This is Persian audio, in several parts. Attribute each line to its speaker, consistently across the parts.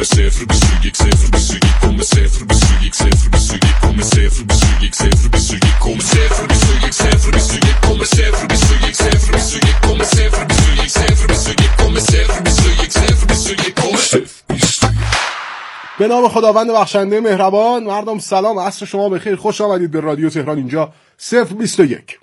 Speaker 1: 0 21 0 21 0 21 0 21 0 21 0 21 0 21 0 21 0 21 0 21 0 21 0 21
Speaker 2: به نام خداوند بخشنده مهربان. مردم سلام، عصر شما بخیر، خوش آمدید به رادیو تهران. اینجا 021.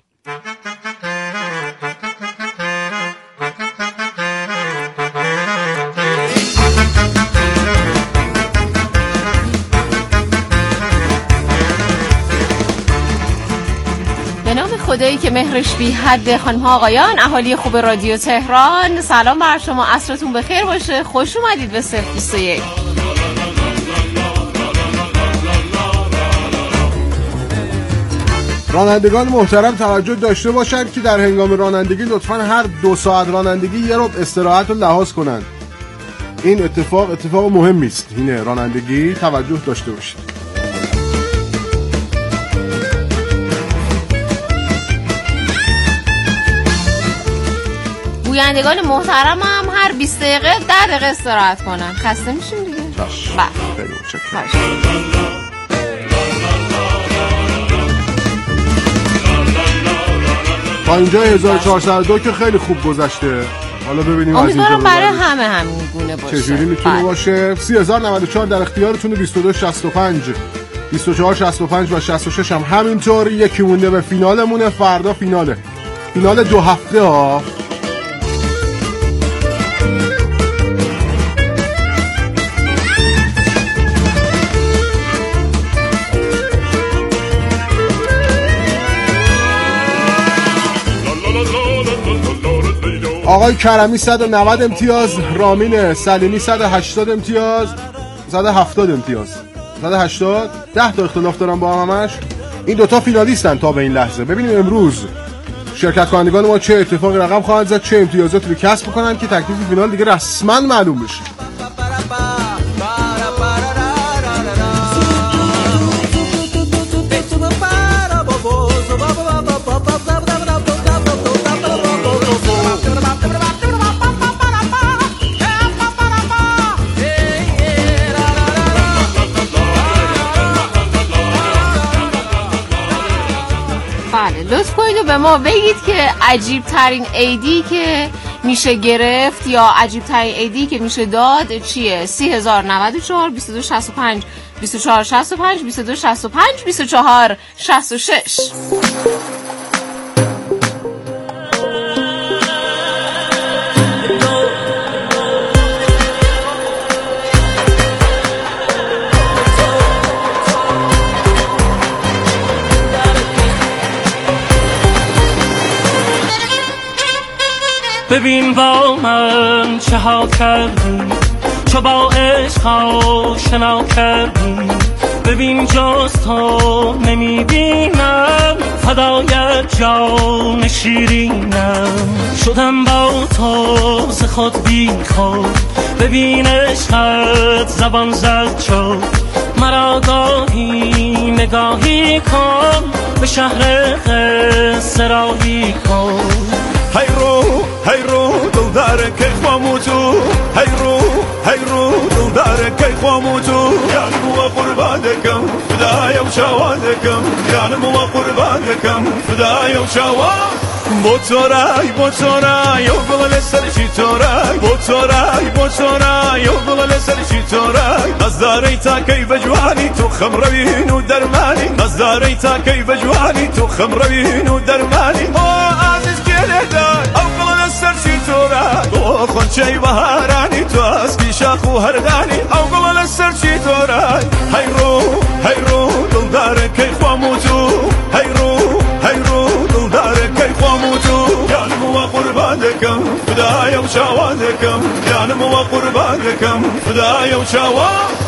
Speaker 3: به نام خدایی که مهرش بی حد، خانم ها آقایان، اهالی خوب رادیو تهران، سلام بر شما، عصرتون بخیر باشه، خوش اومدید به 021.
Speaker 2: رانندگان محترم توجه داشته باشند که در هنگام رانندگی لطفاً هر 2 ساعت رانندگی یه ربع استراحت رو لحاظ کنند. این اتفاق مهمی است. این رانندگی توجه داشته باشید.
Speaker 3: گویندگان محترم هم هر 20 دقیقه 10 دقیقه استراحت کنن. خسته میشیم دیگه.
Speaker 2: خیلی متشکرم. تا اینجا 1402 که خیلی خوب گذشته. حالا ببینیم از اینجا
Speaker 3: امیدوارم برای همین گونه باشه.
Speaker 2: چجوری میتونه باشه. 30094 در اختیارتونه. 2265 2465 و 66 هم همینطور. یکی مونده به فینالمونه. فردا فینال 2 هفته ها. آقای کرمی 190 امتیاز، رامین سلیمی 180 امتیاز، 170 امتیاز، 180. 10 تا اختلاف دارن با همش. این دوتا فینالیستن تا به این لحظه. ببینیم امروز شرکت کنندگان ما چه اتفاقی رقم خواهند زد، چه امتیازاتی رو کسب کنن که تکلیف فینال دیگه رسما معلوم بشه.
Speaker 3: لطف کنید و به ما بگید که عجیب ترین ایدی که میشه گرفت یا عجیب ترین ایدی که میشه داد چیه؟ 3094 2265 2465 2265 2466.
Speaker 4: ببین با من چه ها کردی، چو با عشق آشنا کردی. ببین جز تو نمیبینم، فدایت جان شیرینم. شدم با تو ز خود بی خود، ببین عشقت زبان زد شد. مرا گاهی نگاهی کن، به شهر قصه راهی کن.
Speaker 5: هی رو دل داره که خوامو تو، هی رو دل داره که خوامو تو. یعنی مو قربان دکم فدای و شواد دکم، یعنی مو قربان دکم فدای و شواد. با تو رای و گل سر چی تو رای، با تو رای و گل سر چی تو رای. نزداری تا کی بجوانی تو خم روین و درمانی، نزداری تا کی بجوانی تو خم روین و درمانی. عزیز گلدای او گل سر چی تو رای، تو خونچه بهارانی تو از کی شاخ و هردانی. او گل سر چی تو رای. هی رو دل داره که خوامو تو، هی رو دل داره که خوامو تو. یعنی مو قربان دکم فدای و شواد دکم، یعنی مو قربان دکم فدای و شواد.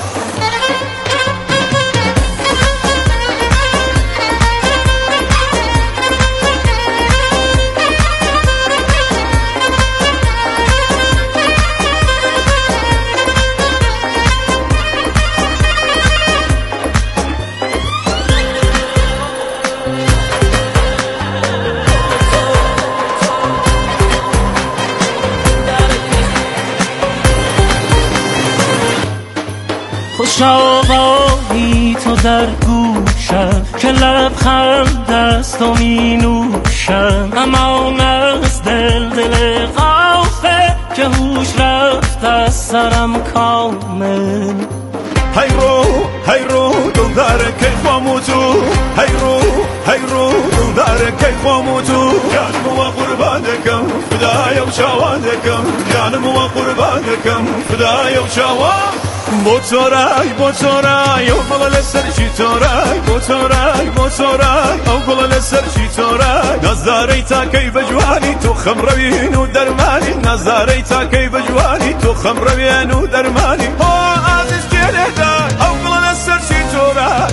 Speaker 4: شاوانی تو در گوشم که لبخند است و می نوشم، امان از دل غافه که هوش رفت از سرم کامل.
Speaker 5: هی رو دل داره که خوامو تو، هی رو دل داره که خوامو تو، جانم و قربانکم خدایا و شوادکم، جانم و قربانکم خدایا و شواد. با تورای او گل سر چی تورای، با تورای او گل سر چی تورای، نظری تا کی بجوانی تو خمروین و درمانی، نظری تا کی بجوانی تو خمروین و درمانی. عزیز گله دای او گل سر چی تورای.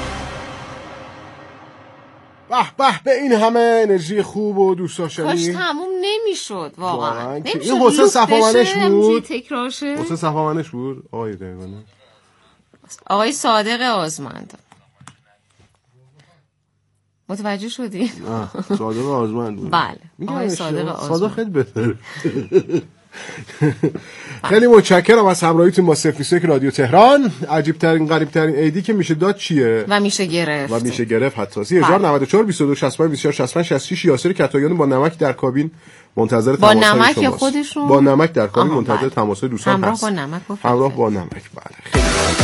Speaker 2: به به این همه انرژی خوب و دوست
Speaker 3: کاش
Speaker 2: داشتنی.
Speaker 3: تموم نمیشد واقعا.
Speaker 2: این حسین صفامنش بود.
Speaker 3: تکرار شه.
Speaker 2: حسین صفامنش بود. آقای دقیقاً
Speaker 3: آقای صادق آزمند. متوجه شدی؟
Speaker 2: صادق آزمند بود.
Speaker 3: بله آقای صادق آزمند.
Speaker 2: صادق خیلی بهتره. خیلی متشکرم از همراهیتون با 01 رادیو تهران. عجیب ترین غریب ترین ایدی که میشه داد چیه؟
Speaker 3: و میشه گرفت
Speaker 2: حتی 3094 22 65 24 65 66. یاسر کتایان با نمک در کابین منتظر تماس
Speaker 3: با نمک
Speaker 2: شماست.
Speaker 3: خودشون
Speaker 2: با نمک در کابین منتظر تماس دوستان هست. همراه با نمک. بله خیلی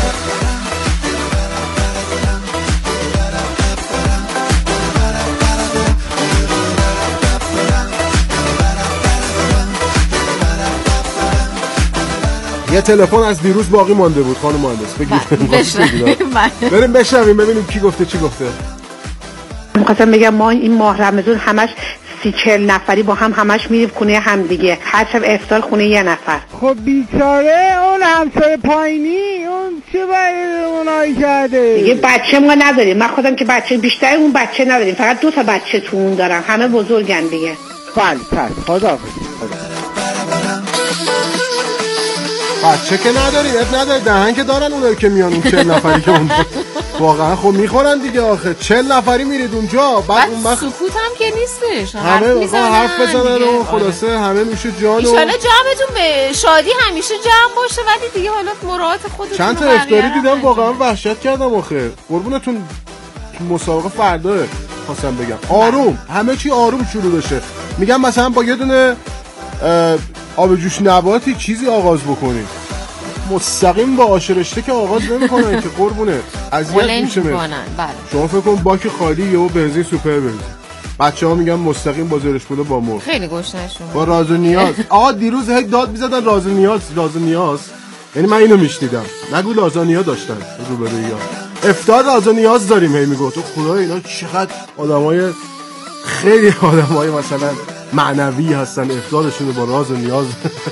Speaker 2: یه تلفن از دیروز باقی مانده بود خانم مهندس بگید. بریم بشنویم ببینیم کی گفته چی گفته.
Speaker 6: می‌خواستم بگم ما این ماه رمضان همش 30-40 نفری با هم همش میریم خونه هم دیگه، هر شب افطار خونه یه نفر.
Speaker 7: خب بیچاره اون همسایه پایینی اون چه برای اونایی کرده
Speaker 6: دیگه؟ بچه ما نداریم، من خودم که بچه بیشتر اون بچه نداریم، فقط 2 تا بچه تو اون دارم، همه بزرگن دیگه.
Speaker 7: بله خدا
Speaker 2: بچه که نداری اب نداری دهن که دارن اونایی که میان اون 40 نفری که اونجا واقعا خب میخورن دیگه آخه 40 نفری میرید اونجا بعد اون وقت
Speaker 3: سکوت هم که نیستش،
Speaker 2: همه حرف بزنن و خلاصه همه میشه جان.
Speaker 3: ان شاءالله جمعتون به شادی همیشه جمع باشه، ولی دیگه حالا مراعات خودتون.
Speaker 2: چند تا افطاری دیدم واقعا وحشت کردم آخه. قربونتون مسابقه فردا خواستم بگم آروم، همه چی آروم شروع بشه. میگم مثلا با یه دونه آب جوش نباتی چیزی آغاز بکنید، مستقیم با آش رشته که آغاز نمی‌کنن که قربونه اذیت میشه. بله شما فکر کن باک خالی یهو بنزین سوپر بنزین، بچه‌ها میگن مستقیم با زرش بوده با مرغ.
Speaker 3: خیلی گشنه‌شون
Speaker 2: با راز و نیاز. آقا دیروز هی داد می‌زدن راز و نیاز. یعنی من اینو میشنیدم، نگو لازانیا داشتن روبرویا افطار راز و نیاز داریم. هی میگفت تو خدا اینا چقدر آدمای خیلی آدمای مثلا معنوی هستن، افطارشون با راز و نیاز.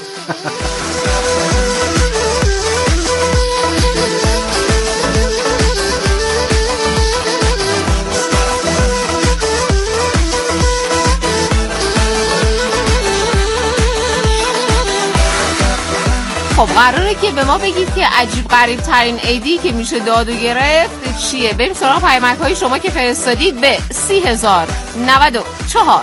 Speaker 3: خب قراره که به ما بگید که عجیب غریب ترین ایدی که میشه داد و گرفت چیه. بریم سراغ پیامک های شما که فرستادید به 30,094.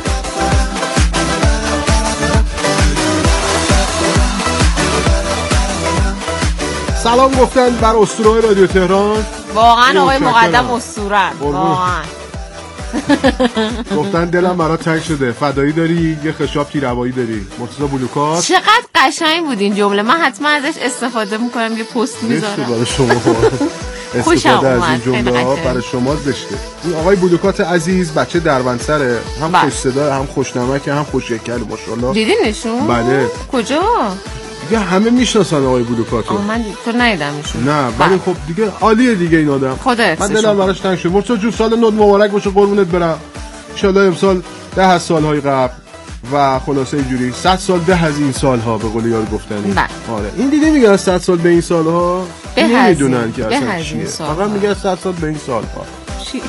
Speaker 2: سلام گفتن بر اسطوره رادیو تهران.
Speaker 3: واقعا آقای مقدم اسطوره‌ن واقعا.
Speaker 2: گفتن دلم برات تنگ شده، فدایی داری یه خشاب تیروایی داری. مرتضی بلوکات
Speaker 3: چقدر قشنگ بود این جمله، من حتما ازش استفاده میکنم، یه پست میذارم
Speaker 2: برای شما. استفاده از این جمله ها برای شما زشته. این آقای بلوکات عزیز بچه دروندسره، هم خوش صدا هم خوشنمک هم خوش هیکل ماشاءالله.
Speaker 3: دیدینشون؟
Speaker 2: بله.
Speaker 3: کجا؟
Speaker 2: دیگه همه میشناسن آقای بلوکاتو.
Speaker 3: من تو ندیدمشون.
Speaker 2: نه ولی خب دیگه عالیه دیگه این آدم.
Speaker 3: من
Speaker 2: دلم براش تنگ شد. مرتضی جون سال نو مبارک باشه قربونت برم. ان شاء الله امسال 10 از سالهای قبل و خلاصه اینجوری 100 سال ده از این سالها به قول یار گفتنی. آره این دیگه میگن 100 سال به این سالها نمیدونن که اصلا چیه، فقط میگن 100 سال به این سالها چی.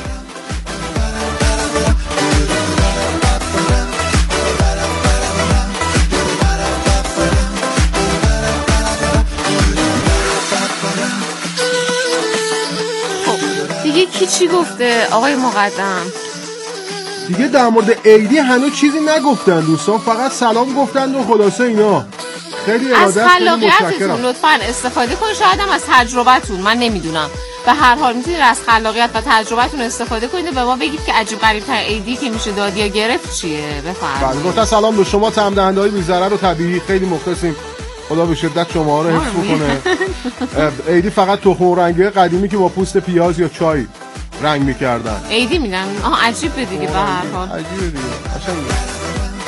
Speaker 3: دیگه کی چی گفته آقای مقدم؟
Speaker 2: دیگه در مورد عیدی هنوز چیزی نگفتن دوستان، فقط سلام گفتند و خلاصه اینا. خیلی
Speaker 3: از
Speaker 2: ارادت، خیلی
Speaker 3: خلاقیتتون
Speaker 2: متشکرم.
Speaker 3: لطفاً استفاده کنید. شاید هم از تجربتون، من نمیدونم، به هر حال میتونید از خلاقیت و تجربتون استفاده کنید و به ما بگید که عجیب غریب ترین ایدی که میشه داد یا گرفت چیه. بفرمایید.
Speaker 2: بله، گفتم سلام به شما تمام دهنده‌های بی ضرر و طبیعی، خیلی مخلصیم. خدا به شدت شما رو حفظ کنه. ایدی فقط تخم مرغی قدیمی که با پوست پیاز یا چای رنگ می‌کردن.
Speaker 3: ایدی میدن. عجیبه دیگه به هر حال.
Speaker 2: عجیبه دیگه. قشنگه.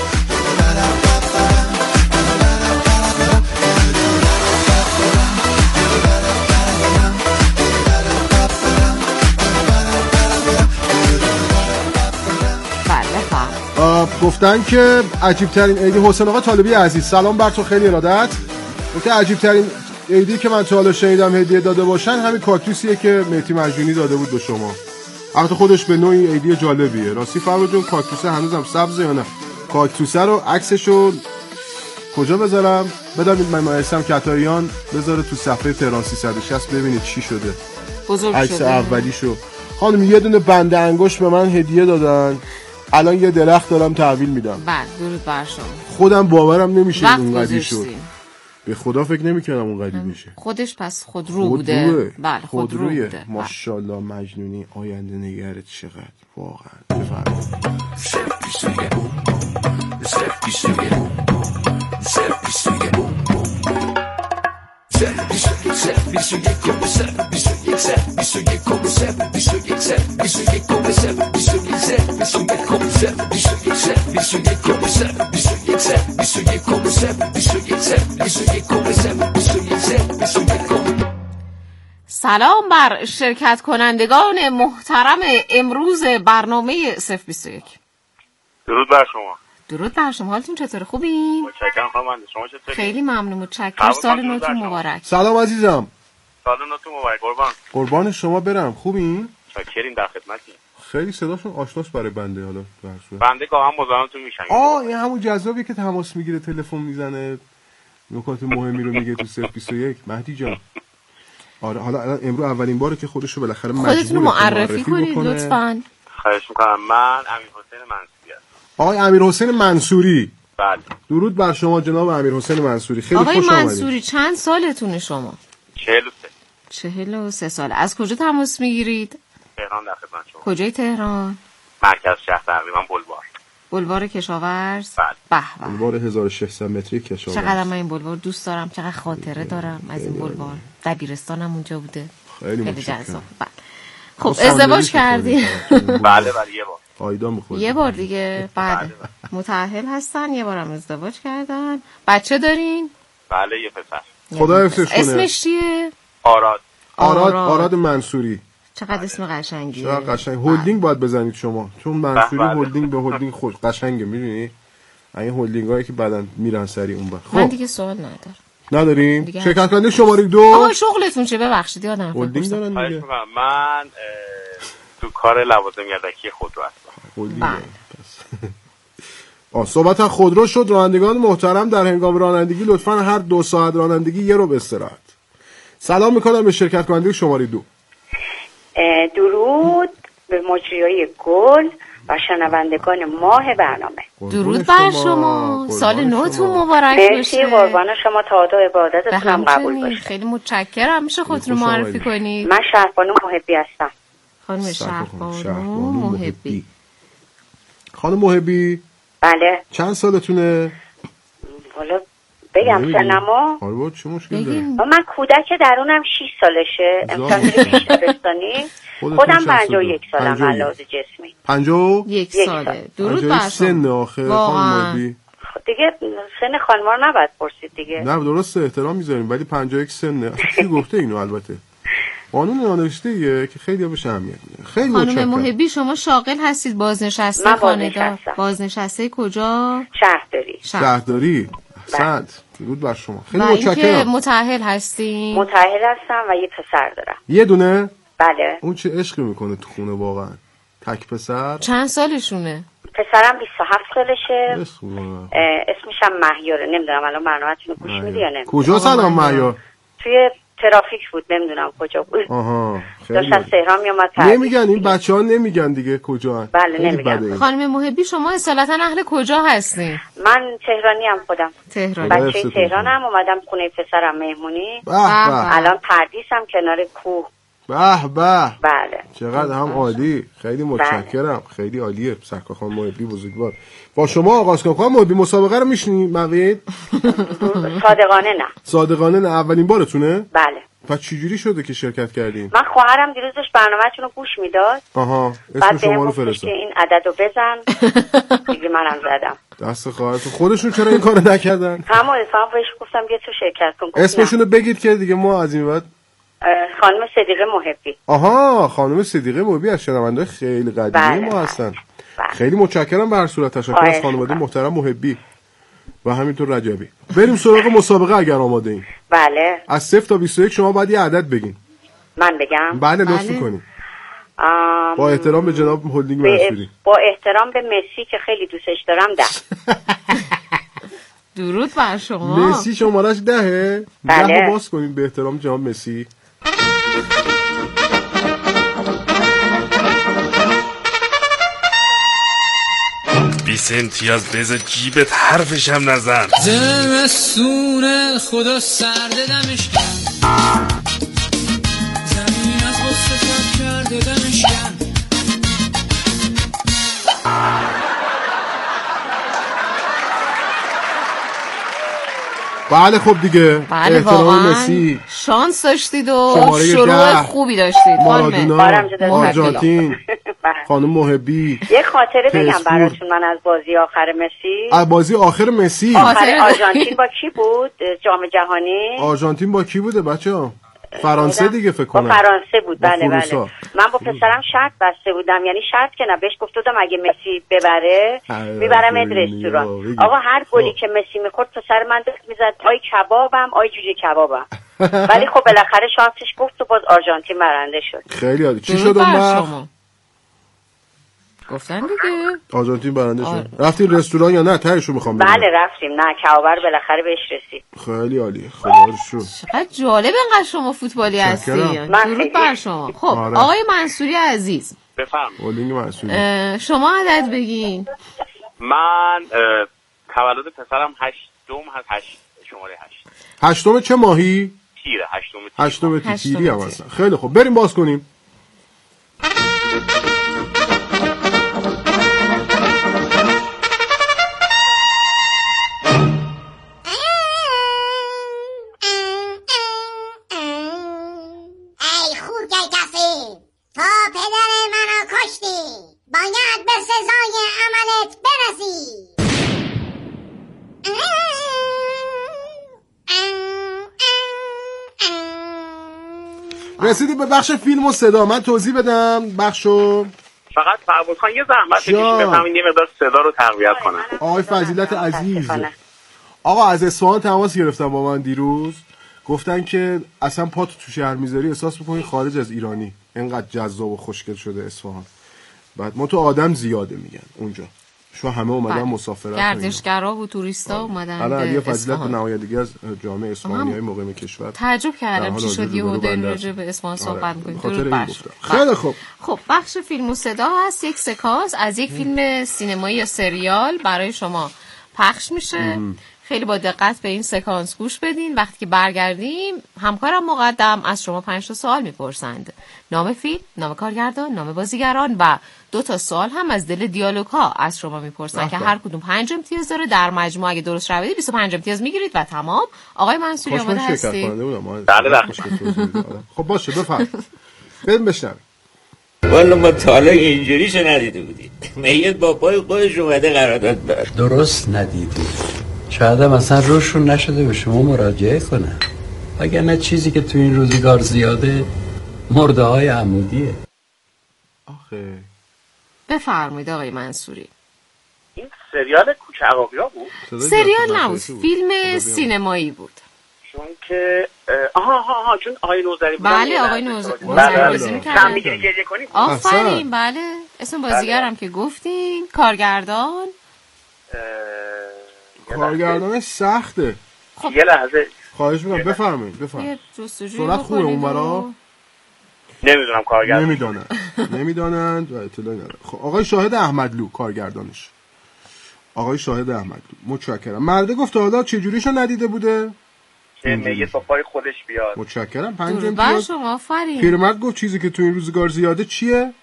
Speaker 2: گفتن که عجیب ترین ایدی، حسین آقا طالبی عزیز سلام بر تو، خیلی ارادت. گفته عجیب ترین ایدی که من تا حالا شنیدم هدیه داده باشن همین کاکتوسیه که مهدی مجنونی داده بود به شما. البته خودش به نوعی ایدی جالبیه. راستی فرما جون کاکتوسه هنوزم سبزه یا نه؟ کاکتوسه رو عکسشو کجا بذارم؟ بدید من اسم کتاییان بذاره تو صفحه تهران 360 ببینید چی شده.
Speaker 3: بزرگ
Speaker 2: عکس
Speaker 3: شده.
Speaker 2: اولیشو. خانم یه دونه بنده انگشت به من هدیه دادن. الان یه درخت دارم تحویل میدم.
Speaker 3: بله درود بر شما.
Speaker 2: خودم باورم نمیشه
Speaker 3: اونقدی
Speaker 2: شد. به خدا فکر نمی‌کردم اونقدی بشه.
Speaker 3: خودش پس خودرو بوده. بله خودرو بوده.
Speaker 2: ماشاءالله مجنونی، آینده نگرت چقدر واقعا. بفرمایید.
Speaker 3: سلام بر شرکت کنندگان محترم امروز برنامه 021.
Speaker 8: درود بر شما.
Speaker 3: درود بر شما. حالتون چطوره؟ خوبین؟
Speaker 8: متشکرم خانم. شما چطوری؟
Speaker 3: خیلی ممنون، متشکرم. سال نوتون مبارک.
Speaker 2: سلام عزیزم.
Speaker 8: سال نوتون مبارک قربان.
Speaker 2: قربان شما برم. خوبین؟
Speaker 8: شاکریم، در خدمتیم.
Speaker 2: خیلی صداشون آشناست برای بنده. حالا
Speaker 8: بنده گاهم مزاحمتون میشم.
Speaker 2: این همون جذابی که تماس میگیره، تلفن میزنه، نکات مهمی رو میگه تو 021 مهدی جان. آره حالا امروز اولین باره که خودشو بالاخره
Speaker 3: خودتون معرفی کنید لطفاً.
Speaker 8: خواهش می‌کنم. من امیرحسین منصوری هستم.
Speaker 2: آقای امیرحسین منصوری.
Speaker 8: بله.
Speaker 2: درود بر شما جناب امیرحسین منصوری. خیلی خوش
Speaker 3: آمدید.
Speaker 2: آقای
Speaker 3: منصوری چند سالتونه شما؟
Speaker 8: 43.
Speaker 3: 43 سال. از کجا تماس میگیرید؟
Speaker 8: تهران، در خدمت شما.
Speaker 3: کجای تهران؟
Speaker 8: مرکز شهر تقریبا بلوار.
Speaker 3: بلوار کشاورز.
Speaker 8: بله.
Speaker 2: بلوار 1600 متری کشاورز.
Speaker 3: چقدر من این بلوار دوست دارم، چقدر خاطره دارم از این بلوار. دبیرستانم اونجا بوده.
Speaker 2: خیلی
Speaker 3: جذاب. بله. خب ازدواج کردین؟
Speaker 8: بله یه بار.
Speaker 2: آیدا می‌خوره.
Speaker 3: یه بار دیگه. بله. متأهل هستن، یه بارم ازدواج کردن. بچه دارین؟
Speaker 8: بله یه پسر.
Speaker 2: خدا حفظش کنه.
Speaker 3: اسمش چیه؟
Speaker 2: آراد منصوری.
Speaker 3: چقدر اسم قشنگیه.
Speaker 2: چقدر قشنگ. هولدینگ باید بزنید شما، چون منصوری هولدینگ به هولدینگ خوش قشنگه. میدونی این هولدینگایی که بعدن میرن سری اون بعد.
Speaker 3: من دیگه سوال
Speaker 2: نداریم. شرکت کننده شماره 2.
Speaker 3: آقا شغلتون چه؟ ببخشید یادم
Speaker 2: هولدینگ دارن دیگه.
Speaker 8: من تو کار لوازم یدکی خودرو هستم.
Speaker 2: صحبت از خودرو شد. رانندگان محترم در هنگام رانندگی لطفاً هر 2 ساعت رانندگی یه رو استراحت. سلام میکنم به شرکت کننده شماره 2.
Speaker 9: درود به مجریای گل و شنوندگان ماه برنامه.
Speaker 3: درود بر شما. سال نوتون مبارک باشه.
Speaker 9: مرسی قربان شما. تا عبادتتون قبول باشه.
Speaker 3: خیلی متشکرم. میشه خودتون معرفی کنید؟
Speaker 9: من شهربانو محبی هستم.
Speaker 3: خانم شهربانو محبی.
Speaker 2: خانم محبی.
Speaker 9: بله.
Speaker 2: چند سالتونه؟
Speaker 9: حالا بگم سنمو؟
Speaker 2: آره چه مشکلی داره؟
Speaker 9: من کودک درونم 6 سالشه. امتحان پیش دبستانی. خودم 51 سالم علاوه جسمی.
Speaker 2: 51
Speaker 3: ساله. درود بر شما.
Speaker 2: سن آخه خانم محبی.
Speaker 9: دیگه سن خانوار نباید پرسید دیگه.
Speaker 2: نه درسته احترام میذاریم ولی 51 سنه. کی گفته اینو؟ البته قانون نانوشته‌ایه که خیلی بهش اهمیت میده. خیلی متشکرم.
Speaker 3: خانم محبی شما شاغل هستید، بازنشسته خانه‌دار؟ بازنشسته کجا؟
Speaker 9: شهرداری.
Speaker 2: احسنت. درود بر شما. خیلی متشکرم.
Speaker 3: متأهل هستین؟
Speaker 9: متأهل هستم و یه پسر دارم.
Speaker 2: یه دونه؟
Speaker 9: بله.
Speaker 2: اون چه عشقی میکنه تو خونه واقعا. تک پسر.
Speaker 3: چند سالشونه؟
Speaker 9: پسرم 27 سالشه. اسمش هم مهیاره. نمیدونم الان برنامه‌تون رو گوش میدی یا نه.
Speaker 2: کجا سلام مهیار؟
Speaker 9: توی ترافیک بود، نمیدونم کجا بود.
Speaker 2: آها
Speaker 9: داشت از تهران میومد پردیس.
Speaker 2: نمیگن این بچه‌ها نمیگن دیگه کجا.
Speaker 9: بله نمیگن.
Speaker 3: خانم محبی شما اصالتا اهل کجا هستین؟
Speaker 9: من تهرانی ام خودم.
Speaker 3: تهرانی.
Speaker 9: بچه تهرانم، اومدم خونه پسرم مهمونی. الان پردیسم کنار کوه.
Speaker 2: به به.
Speaker 9: بله.
Speaker 2: چقدر هم عالی. خیلی متشکرم. خیلی عالیه. سرکار خانم محبی بزرگوار. با شما آغاز کنم. خانم محبی مسابقه رو میشنی موید؟
Speaker 9: صادقانه نه.
Speaker 2: صادقانه نه. اولین بارتونه؟
Speaker 9: بله.
Speaker 2: پس چجوری شده که شرکت کردین؟
Speaker 9: من خواهرم دیروز داشت برنامه‌تون رو گوش میداد.
Speaker 2: آها. اسم شما رو فرستاد.
Speaker 9: این عددو بزن. دیگه منم زدم.
Speaker 2: دست خواهرتون. خودشون چرا این کارو نکردن؟
Speaker 9: همون بهش گفتم بیا تو شرکت کن.
Speaker 2: اسمشون رو بگید که دیگه ما از این بعد.
Speaker 9: خانم صدیقه محبی.
Speaker 2: آها، خانم صدیقه محبی از شنونده‌های خیلی قدیمی ما هستن. خیلی متشکرم به هر صورت. تشکر از خانواده محترم محبی و همینطور رجبی. بریم سراغ مسابقه اگر آماده این.
Speaker 9: بله.
Speaker 2: از 0 تا 21 شما باید یه عدد بگین.
Speaker 9: من بگم؟
Speaker 2: بله لطف کنید. با احترام به جناب هولدینگ منصوری.
Speaker 9: با احترام به مسی که خیلی دوستش دارم 10.
Speaker 3: درود بر شما.
Speaker 2: مسی شمارش 10؟
Speaker 9: بله.
Speaker 2: 10 رو باز کنید به احترام جناب مسی.
Speaker 1: بیس امتیاز بذار جیبت حرفش هم نزن.
Speaker 10: زمستون خدا سرده دمش کن، زمین از غصه شب کرده دمش کن.
Speaker 2: بله خب دیگه.
Speaker 3: بله واقعا شانس داشتید و شروع خوبی داشتید.
Speaker 2: مارادونا، آرژانتین، خانم محبی.
Speaker 9: یه خاطره بگم براتون من از بازی آخر مسی.
Speaker 2: از بازی آخر مسی.
Speaker 9: آخر آرژانتین با کی بود؟ جام جهانی.
Speaker 2: آرژانتین با کی بوده بچه‌ها؟ فرانسه دیگه فکر کنم.
Speaker 9: با فرانسه بود. بله بله. من با پسرم شرط بسته بودم، یعنی شرط که نه، بهش گفتم اگه مسی ببره میبرم رستوران. آقا هر گلی که مسی میخورد پسر من دست میزد آی کبابم آی جوجه کبابم. ولی خب بالاخره شانسش گفت و باز آرژانتین برنده شد.
Speaker 2: خیلی عالی. چی شد اون وقت؟
Speaker 3: گفتن دیگه
Speaker 2: آرژانتین برنده شد. رفتین رستوران یا نه؟ تهشو میخوام ببینم.
Speaker 9: بله رفتیم. نه کباب بالاخره بهش رسید.
Speaker 2: خیلی عالی. خدا رو شکر.
Speaker 3: چقدر جالب اینقدر شما فوتبالی هستی. درود بر شما. خب آقای منصوری عزیز
Speaker 8: بفرمایید.
Speaker 2: هولدینگ منصوری
Speaker 3: شما عدد بگین.
Speaker 8: من تولد پسرم 8 هست. 8 شماره 8.
Speaker 2: 8 چه ماهی؟
Speaker 8: تیره.
Speaker 2: 8 تیری هم هستن. خیلی خب بریم باز کنیم.
Speaker 11: باید به سزای عملت برسی.
Speaker 2: رسیدیم به بخش فیلم و صدا. من توضیح بدم بخشو.
Speaker 8: فقط فربود خان یه زحمت بکشید بفهمید یه مقدار صدا رو تقویت کنن.
Speaker 2: آقای فضیلت عزیز، آقا از اصفهان تماس گرفتن با من دیروز، گفتن که اصلا پاتو تو شهر میذاری احساس بکنی خارج از ایرانی، اینقدر جذاب و خوشگل شده اصفهان. بعد ما تو آدم زیاده میگن اونجا، شما همه اومدن مسافرت،
Speaker 3: گردشگرا و توریستا اومدن.
Speaker 2: الان علی فضیلت به نمایندگی از جامعه اصفهانیای مقیم کشور
Speaker 3: تعجب کردم چی شد یهو داریم راجع به اصفهان صحبت می‌کنیم.
Speaker 2: خیلی خوب.
Speaker 3: خب بخش فیلم و صدا هست. یک سکانس از یک فیلم سینمایی یا سریال برای شما پخش میشه. خیلی با دقت به این سکانس گوش بدین. وقتی که برگردیم همکارم مقدم از شما 5 تا سوال میپرسند. نام فیلم، نام کارگردان، نام بازیگران و 2 تا سوال هم از دل دیالوگ ها از شما میپرسن که هر کدوم 5 امتیاز داره. در مجموع اگه درست روید 25 امتیاز میگیرید و تمام. آقای منصوری آماده هستی؟
Speaker 8: بله.
Speaker 2: خب باشه بفرمایید. بریم بشنویم.
Speaker 12: والا ما تا حالا اینجوریشو ندیده بودیم. میت با پای خودش اومده قرارداد دار.
Speaker 13: درست ندیدی. شاید هم اصلا روشون نشده به شما مراجعه کنن. وگرنه چیزی که تو این روزگار زیاده مرده های عمودیه.
Speaker 2: آخه
Speaker 3: بفرمایید آقای منصوری.
Speaker 8: این سریال کوچه عقاقیا بود؟
Speaker 3: سریال نبود، فیلم سینمایی بود.
Speaker 8: چون که آها چون آقای نوذری بود.
Speaker 3: بله آقای نوذری بازی می‌کردن.
Speaker 8: کم می‌گیری گریه کنی.
Speaker 3: آفرین بله. اسم بازیگرم که گفتین. کارگردان
Speaker 2: کارگردانش سخته.
Speaker 8: خب یه لحظه
Speaker 2: خواهش میکنم بفرمایید. سرعت خوبه اون برا؟
Speaker 8: نمیدونم کارگردان
Speaker 2: نمیدانند و اطلاعی ندارم. خب آقای شاهد احمدلو کارگردانش. آقای شاهد احمدلو متشکرم. مرده گفت حالا چه جوریشو ندیده بوده؟
Speaker 8: که میگه با پای خودش بیاد.
Speaker 2: متشکرم. 5 امتیاز. پیرمرد گفت چیزی که تو این روزگار زیاده چیه؟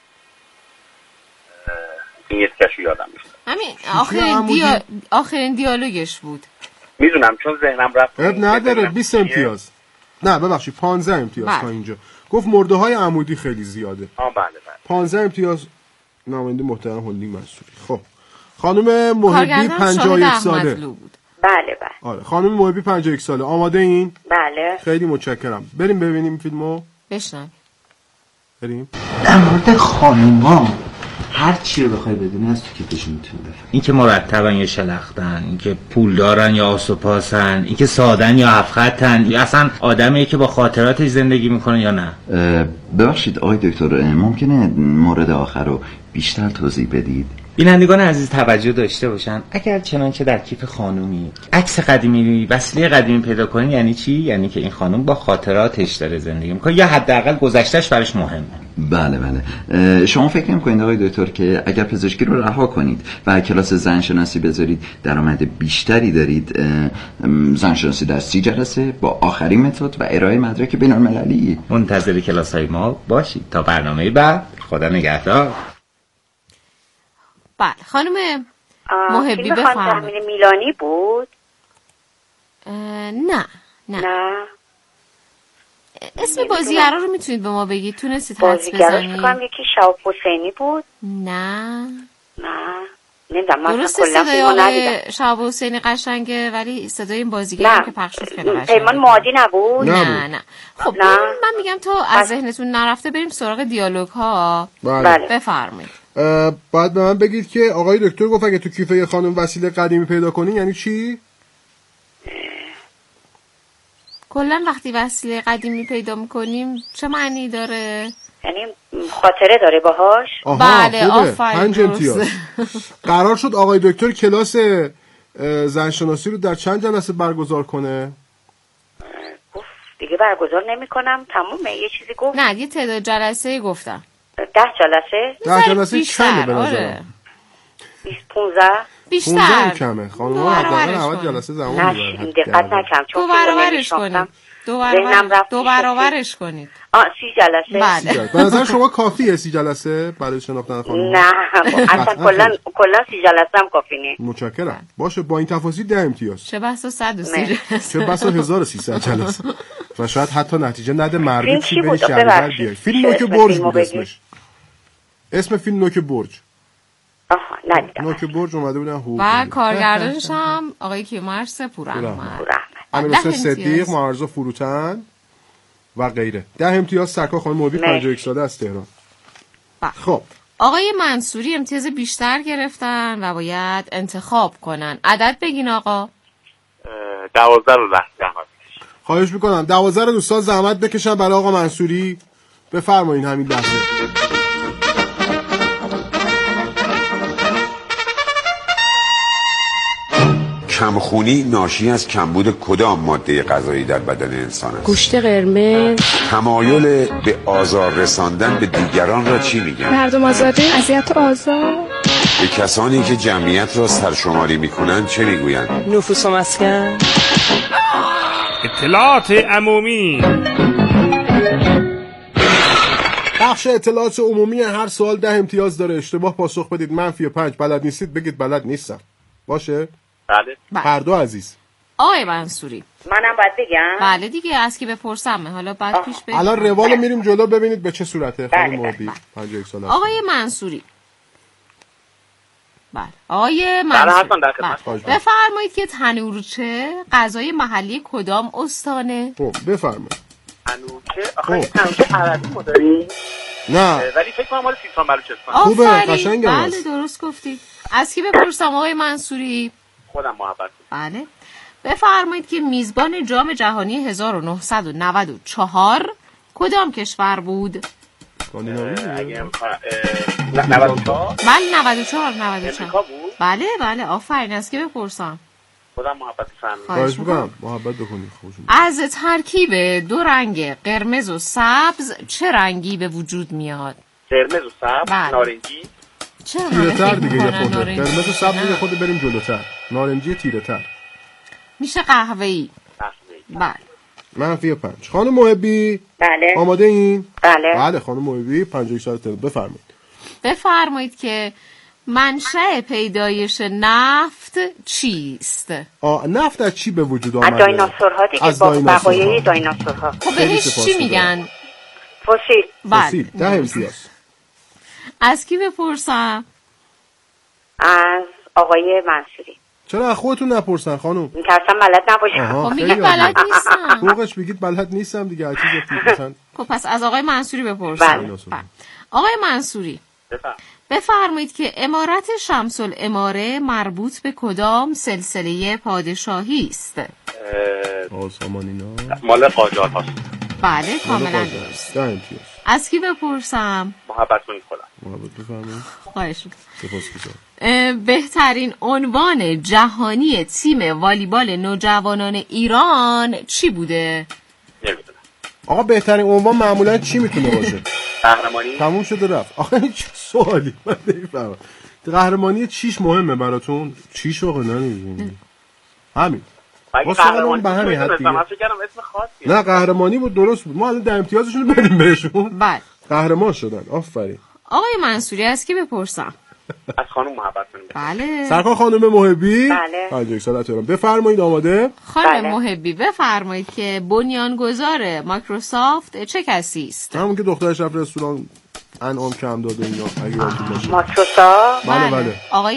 Speaker 8: این یکیشو یادم میشه.
Speaker 3: همین آخرین دیالوگش بود.
Speaker 8: میدونم چون ذهنم رفت.
Speaker 2: نداره 20 امتیاز. نه ببخشید 15 امتیاز تا اینجا. گفت مرده های عمودی خیلی زیاده.
Speaker 8: بله.
Speaker 2: 15 امتیاز نماینده محترم هلدینگ منصوری. خب خانم محبی 51 ساله.
Speaker 9: بله.
Speaker 2: آره خانم محبی 51 ساله. آماده این؟
Speaker 9: بله.
Speaker 2: خیلی متشکرم. بریم ببینیم فیلمو.
Speaker 3: بشنویم.
Speaker 2: بریم.
Speaker 14: در مورد خانوما هر چی رو بخوای بدونی از تو کیفشون میتونی بفهمی. این که مرتبن یا شلختن، این که پول دارن یا آسوپاسن، این که سادن یا هفخطن، یا اصلا آدمیه که با خاطراتش زندگی میکنه یا نه. ببخشید آقای دکتر ممکنه مورد آخر رو بیشتر توضیح بدید؟ بینندگان عزیز توجه داشته باشن، اگر چنانچه در کیف خانومی عکس قدیمی، وسیله قدیمی پیدا کنین یعنی چی؟ یعنی که این خانوم با خاطراتش داره زندگی میکنه یا حداقل گذشتهش براش مهمه. بله. شما فکر نمی‌کنید آقای دکتر که اگر پزشکی رو رها کنید و کلاس زنشناسی بذارید درآمد بیشتری دارید؟ زنشناسی در 30 جلسه با آخرین متد و ارائه مدرک بین‌المللی. منتظر کلاس‌های ما باشید تا برنامه بعد. خدا نگهدار.
Speaker 3: بله خانم محبی بفرمایید.
Speaker 9: میلانی بود؟
Speaker 3: نه اسم بازیگرا رو میتونید به ما بگید؟ تونستید حدس بزنید؟
Speaker 9: بازیگراش یکی شهاب حسینی بود؟
Speaker 3: نه
Speaker 9: نمیدونم.
Speaker 3: درسته صدای آقای شهاب حسینی قشنگه ولی صدای این بازیگر که پخش شد خیلی قشنگه.
Speaker 9: پیمان مادی نبود؟
Speaker 3: نه خب من میگم تا از ذهنتون نرفته بریم سراغ دیالوگ ها.
Speaker 2: بله.
Speaker 3: بفرمایید.
Speaker 2: بعد به من بگید که آقای دکتر گفت اگه تو کیفه یه خانم وسیله قدیمی پیدا کنی یعنی چی؟
Speaker 3: کلا وقتی وسیله قدیمی پیدا میکنیم چه معنی داره؟
Speaker 9: یعنی خاطره داره باهاش؟
Speaker 3: بله آفرین.
Speaker 2: 5 امتیاز. قرار شد آقای دکتر کلاس زنشناسی رو در چند جلسه برگزار کنه؟
Speaker 9: گفت دیگه برگزار نمیکنم تمومه. یه چیزی گفت؟
Speaker 3: نه یه تعداد جلسه گفتم.
Speaker 9: 10 جلسه؟
Speaker 2: 10 جلسه کمه به نظرم.
Speaker 9: 15
Speaker 3: بیشتر
Speaker 2: کمه. خانم‌ها حداقل 90 جلسه زمان می‌برن.
Speaker 9: دقت نکردم چون
Speaker 3: دو برابرش کنید.
Speaker 9: 30 جلسه.
Speaker 3: بله.
Speaker 2: به نظر شما کافیه 30 جلسه برای شناختن خانم؟
Speaker 9: نه اصلا کلا 30 جلسه هم کافی نیست.
Speaker 2: متشکرم. باشه با این تفاصیل 10 امتیاز.
Speaker 3: چه بسا 130
Speaker 2: چه بسا 1300 جلسه و شاید حتی نتیجه نده مربوط چی بری شهریور بیای. فیلم نوک برج بود اسمش. اسم فیلم نوک برج.
Speaker 9: ندیدم.
Speaker 2: نوک برج اومده بودن حقوق
Speaker 3: و کارگردانش هم آقای کیومرث پوراحمد،
Speaker 2: امیرحسین صدیق، معرض فروتن و غیره. 10 امتیاز سرکار خانم محبی 51 ساله از تهران. خب
Speaker 3: آقای منصوری امتیاز بیشتر گرفتن و باید انتخاب کنن. عدد بگین آقا.
Speaker 8: 12 رو زحمت
Speaker 2: خواهش میکنم 12 رو دوستان زحمت بکشن برای آقا منصوری. بفرمایید همین لحظه.
Speaker 15: کمخونی ناشی از کمبود کدام ماده غذایی در بدن انسان است؟
Speaker 16: گوشت قرمز.
Speaker 15: تمایل به آزار رساندن به دیگران را چی میگن؟
Speaker 16: مردم آزادی، اذیت و آزار.
Speaker 15: به کسانی که جمعیت را سرشماری میکنن چه میگوین؟
Speaker 16: نفوس و مسکن.
Speaker 17: اطلاعات عمومی.
Speaker 2: بخش اطلاعات عمومی هر سوال 10 امتیاز داره. اشتباه پاسخ بدید منفی 5. بلد نیستید بگید بلد نیستم. باشه؟
Speaker 8: بله.
Speaker 2: هر دو عزیز.
Speaker 3: آقای منصوری
Speaker 9: منم باید بگم؟
Speaker 3: بله دیگه از کی بپرسم حالا بعد پیش بریم.
Speaker 2: الان روال میریم جلو ببینید به چه صورته. خانم محبی 51 ساله.
Speaker 3: آقای منصوری بله آقای منصوری بفرمایید که تنورچه غذای محلی کدام استانه؟
Speaker 2: خب بفرمایید.
Speaker 8: تنورچه آخه تنورچه عربی مداری؟
Speaker 2: نه
Speaker 8: ولی فکر کنم مال سیستان بلوچستان.
Speaker 2: خوبه قشنگه.
Speaker 3: بله درست گفتید. از کی بپرسم آقای منصوری؟
Speaker 8: خودم محبت.
Speaker 3: بله بفرمایید که میزبان جام جهانی 1994 کدام کشور بود؟
Speaker 8: اگه 94
Speaker 3: بله 94 بود. بله آفرین. از کی بپرسم؟
Speaker 8: خودم محبت فرمایید.
Speaker 2: خواهش میکنم محبت بکنید.
Speaker 3: از ترکیب دو رنگ قرمز و سبز چه رنگی به وجود میاد؟
Speaker 8: قرمز و سبز، نارنجی.
Speaker 3: چرا
Speaker 2: تیره تر دیگه یه خورده. قرمز و سبز یه خورده بریم جلوتر. نارنجی تیره تر
Speaker 3: میشه قهوه‌ای. بله.
Speaker 2: منفی 5. خانم محبی
Speaker 9: بله.
Speaker 2: آماده این؟
Speaker 9: بله
Speaker 2: خانم محبی 51 سالته.
Speaker 3: بفرمایید که منشأ پیدایش نفت چیست؟
Speaker 2: نفت از چی به وجود آمده؟
Speaker 9: از دایناسورها دیگه، با بقایای دایناسورها.
Speaker 3: خب بهش چی میگن؟
Speaker 9: فسیل.
Speaker 2: 10 امتیاز.
Speaker 3: از کی بپرسم؟
Speaker 9: از آقای منصوری.
Speaker 2: چرا از خودتون نپرسن خانم؟
Speaker 9: میترسم بلد نباشم.
Speaker 3: خب میگه بلد نیستم.
Speaker 2: فوقش بگید بلد نیستم دیگه.
Speaker 3: خب پس از آقای منصوری بپرسم. آقای منصوری بفرمایید که امارت شمس الاماره مربوط به کدام سلسله پادشاهی است؟
Speaker 2: آسامانینا.
Speaker 8: مال قاجار هاست.
Speaker 3: بله کاملا درست. از کی بپرسم؟
Speaker 8: محبت کنید خودم.
Speaker 2: محبت بفرمایید.
Speaker 3: خواهش می‌کنم. بهترین عنوان جهانی تیم والیبال نوجوانان ایران چی بوده؟
Speaker 8: نمیدونم.
Speaker 2: آقا بهترین عنوان معمولا چی میتونه باشه؟
Speaker 8: قهرمانی.
Speaker 2: تموم شده رفت. آخه این چه سوالی؟ من نمیفهمم. قهرمانی چیش مهمه براتون؟ چیش واقعا نمیدونم. همین.
Speaker 8: قهرمانی به همین
Speaker 2: حد دیگه.
Speaker 8: اسم خاصی.
Speaker 2: نه قهرمانی بود، درست بود. ما الان 10 امتیازشون رو بدیم بهشون.
Speaker 3: بله.
Speaker 2: قهرمان شدن. آفرین.
Speaker 3: آقای منصوری از کی بپرسم؟
Speaker 8: از خانم محبت کنید.
Speaker 3: بله.
Speaker 2: سرکار خانم محبی.
Speaker 9: بله.
Speaker 2: 51 سالته. بفرمایید آماده؟
Speaker 3: خانم محبی بفرمایید که بنیانگذار مایکروسافت چه کسی است؟
Speaker 2: همون که دخترش رفت رستوران انعام کم داد و اینا اگه یادتون باشه.
Speaker 9: مایکروسافت.
Speaker 2: بله.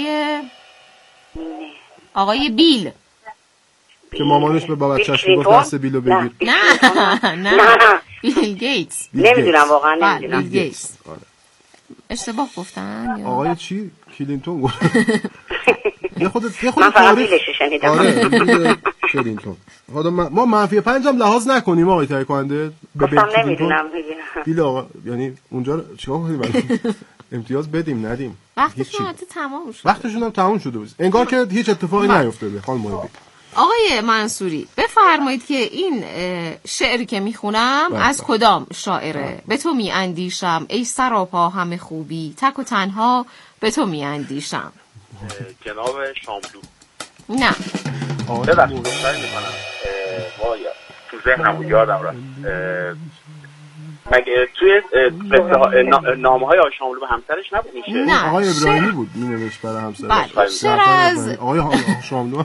Speaker 3: آقای بیل
Speaker 2: که مامانش به بابت چشمی گفت دست بیلو بگیر.
Speaker 3: نه بیل گیتس.
Speaker 9: نمیدونم واقعا نمیدونم.
Speaker 3: بیل گیتس. اشتباه گفتن
Speaker 2: آقای چی؟ کلینتون گفت. یه خود
Speaker 9: من فقط بیلش شنیدم.
Speaker 2: آره کلینتون. حالا ما منفی 5 هم لحاظ نکنیم آقای تایید کننده.
Speaker 9: گفتم نمیدونم.
Speaker 2: بیل آقا یعنی اونجا چیکار کنیم؟ امتیاز بدیم ندیم؟
Speaker 3: وقتشون تمام شد.
Speaker 2: وقتشون هم تمام شده بود. انگار که هیچ اتفاقی نیفتاده. خانم محبی.
Speaker 3: آقای منصوری بفرمایید که این شعری که میخونم از کدام شاعره؟ به تو میاندیشم ای سراپا همه خوبی، تک و تنها به تو میاندیشم.
Speaker 8: جناب شاملو.
Speaker 3: نه
Speaker 8: ببخشید دختر میکنم وایا تو ذهنم یادم رفت. مگه توی نامه های آقای شاملو به همسرش نبود این شعر؟
Speaker 3: نه
Speaker 2: آقای ابراهیمی بود مینوشت برای همسرش.
Speaker 3: بله شعر از
Speaker 2: آقای شاملو.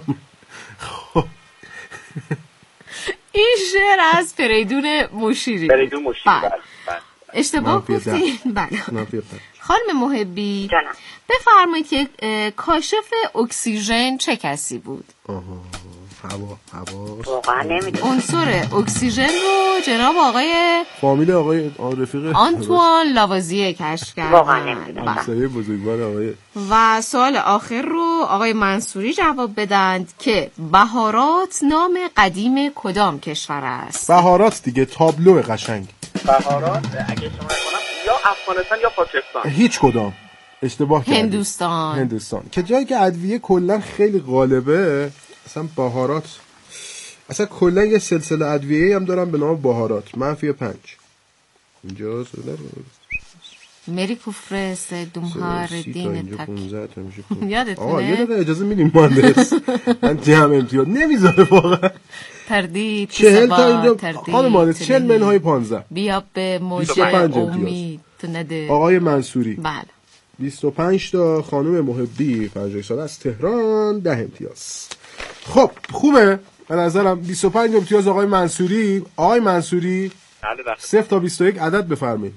Speaker 3: این شعر از فریدون مشیری.
Speaker 8: بله.
Speaker 3: اشتباه گفتین. بله. خانم محبی بفرمایید که کاشف اکسیژن چه کسی بود؟
Speaker 2: هوا
Speaker 9: واقعا نمیدونم.
Speaker 3: عنصر اکسیژن رو جناب آقای
Speaker 2: فامیل آقای رفیق
Speaker 3: آنتوان لاوازیه کشف کرد.
Speaker 9: واقعا نمیدونم.
Speaker 2: همسایه بزرگوار آقای.
Speaker 3: و سوال آخر رو آقای منصوری جواب بدند که بهارات نام قدیم کدام کشور است؟
Speaker 2: بهارات دیگه تابلو قشنگ.
Speaker 8: بهارات اگه شما نکنم یا افغانستان یا پاکستان.
Speaker 2: هیچ کدام. اشتباه کردید.
Speaker 3: هندوستان.
Speaker 2: که جایی که ادویه کلا خیلی غالبه اصلا بهارات اصلا کلا یه سلسله ادویه‌ای هم دارم به نام بهارات. منفی 5 اینجا سوال
Speaker 3: مری کوفرس دومهار دین تک یادتونه؟
Speaker 2: آقا یه دقیقه اجازه میدیم مهندس. من جمع امتیاز نمیذاره واقعا.
Speaker 3: تردید
Speaker 2: 40 تا اینجا خانم مهندس 40 منهای 15
Speaker 3: بیا به موجه امید تو نده.
Speaker 2: آقای منصوری
Speaker 3: بله
Speaker 2: 25 تا خانم محبی 50 سال از تهران 10 امتیاز. خب خوبه به نظرم. 25 امتیاز آقای منصوری. آقای منصوری 0 تا 21 عدد بفرمایید.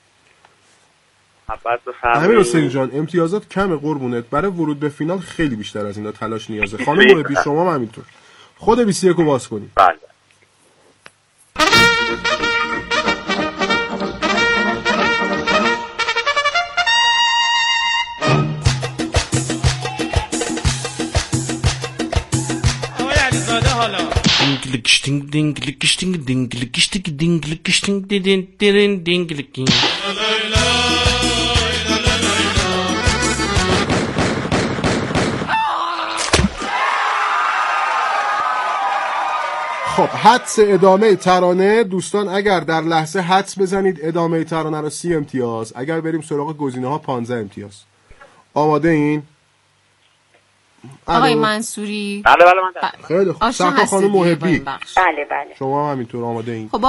Speaker 2: امیر حسین جان امتیازات کم قربونت. برای ورود به فینال خیلی بیشتر از اینا تلاش نیازه. خانم محبی شما هم همینطور. خود 21 رو باز کنید.
Speaker 8: بله
Speaker 2: خب حدس ادامه ترانه دوستان، اگر در لحظه حدس بزنید ادامه ترانه رو 30 امتیاز، اگر بریم سراغ گزینه ها 15 امتیاز. آماده این؟
Speaker 3: آقای منصوری.
Speaker 8: بله من
Speaker 2: خیلی خوب. سرکار خانم محبی.
Speaker 9: بله
Speaker 2: شما هم همینطور آماده این؟
Speaker 3: خب